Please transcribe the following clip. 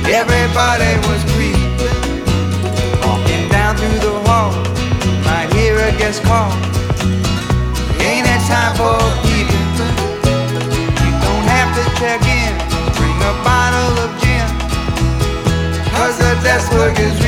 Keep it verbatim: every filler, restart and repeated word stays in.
Everybody was creeping, walking down through the hall. Might hear a guest call. Ain't it time for peeping? You don't have to check in. Bring a bottle of gin, 'cause the desk work is